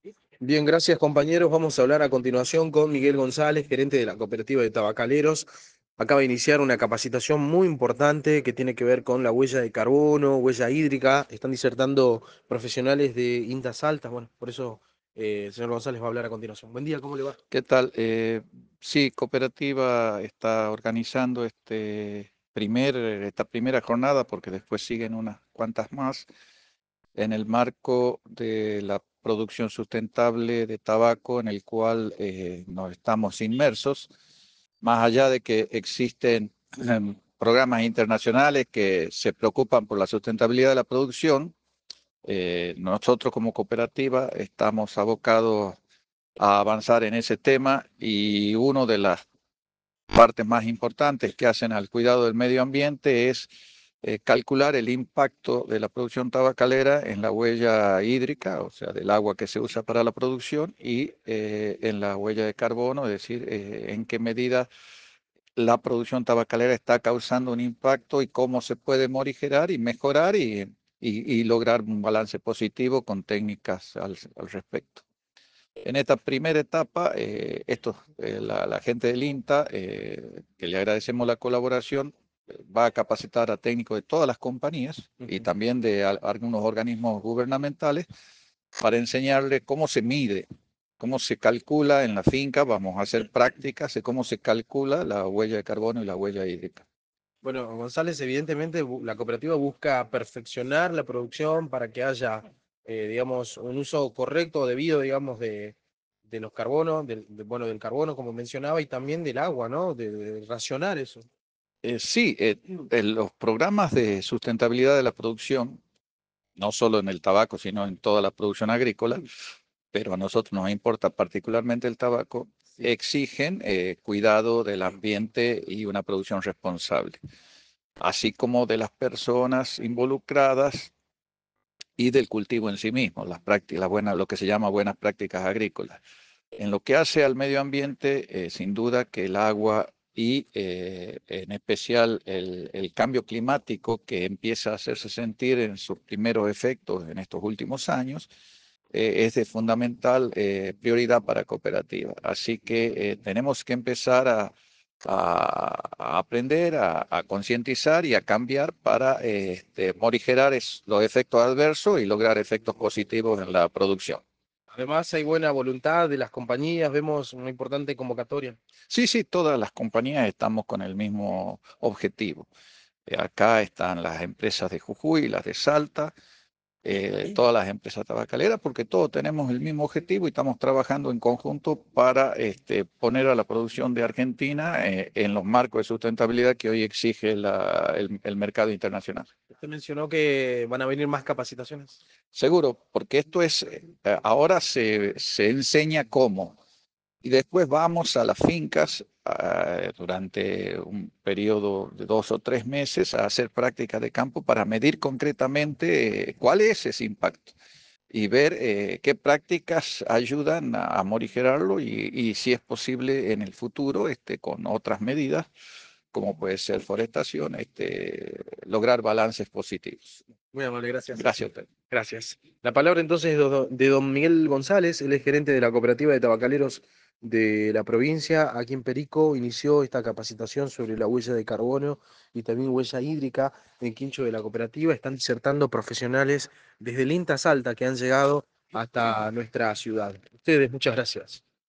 Bien, gracias compañeros. Vamos a hablar a continuación con Miguel González, gerente de la cooperativa de tabacaleros. Acaba de iniciar una capacitación muy importante que tiene que ver con la huella de carbono, huella hídrica. Están disertando profesionales de INTA Altas. Bueno, por eso el señor González va a hablar a continuación. Buen día, ¿cómo le va? ¿Qué tal? Sí, Cooperativa está organizando esta primera jornada, porque después siguen unas cuantas más, en el marco de la producción sustentable de tabaco, en el cual nos estamos inmersos, más allá de que existen programas internacionales que se preocupan por la sustentabilidad de la producción. Nosotros como cooperativa estamos abocados a avanzar en ese tema, y una de las partes más importantes que hacen al cuidado del medio ambiente es calcular el impacto de la producción tabacalera en la huella hídrica, o sea, del agua que se usa para la producción, y en la huella de carbono, es decir, en qué medida la producción tabacalera está causando un impacto y cómo se puede morigerar y mejorar y lograr un balance positivo con técnicas al respecto. En esta primera etapa, la gente del INTA, que le agradecemos la colaboración, va a capacitar a técnicos de todas las compañías y Ujú. también de algunos organismos gubernamentales para enseñarles cómo se mide, cómo se calcula en la finca. Vamos a hacer prácticas de cómo se calcula la huella de carbono y la huella hídrica. Bueno, González, evidentemente la cooperativa busca perfeccionar la producción para que haya, digamos, un uso correcto, debido, digamos, de los carbonos, bueno, del carbono, como mencionaba, y también del agua, ¿no? De racionar eso. Sí, en los programas de sustentabilidad de la producción, no solo en el tabaco, sino en toda la producción agrícola, pero a nosotros nos importa particularmente el tabaco, Sí. exigen cuidado del ambiente y una producción responsable, así como de las personas involucradas y del cultivo en sí mismo, las prácticas, lo que se llama buenas prácticas agrícolas. En lo que hace al medio ambiente, sin duda que el agua y en especial el cambio climático, que empieza a hacerse sentir en sus primeros efectos en estos últimos años, es de fundamental prioridad para cooperativa. Así que tenemos que empezar a aprender, a concientizar y a cambiar para morigerar los efectos adversos y lograr efectos positivos en la producción. Además, hay buena voluntad de las compañías, vemos una importante convocatoria. Sí, sí, todas las compañías estamos con el mismo objetivo. Acá están las empresas de Jujuy, las de Salta, todas las empresas tabacaleras, porque todos tenemos el mismo objetivo y estamos trabajando en conjunto para poner a la producción de Argentina en los marcos de sustentabilidad que hoy exige el mercado internacional. Usted mencionó que van a venir más capacitaciones. Seguro, porque ahora se enseña cómo. Y después vamos a las fincas durante un periodo de 2 o 3 meses a hacer prácticas de campo para medir concretamente cuál es ese impacto y ver qué prácticas ayudan a morigerarlo, y si es posible en el futuro, con otras medidas, como puede ser forestación, lograr balances positivos. Muy amable, gracias. Gracias a usted. Gracias. La palabra entonces es de don Miguel González, él es gerente de la cooperativa de tabacaleros de la provincia. Aquí en Perico inició esta capacitación sobre la huella de carbono y también huella hídrica en quincho de la cooperativa. Están disertando profesionales desde el INTA Salta que han llegado hasta nuestra ciudad. Ustedes, muchas gracias.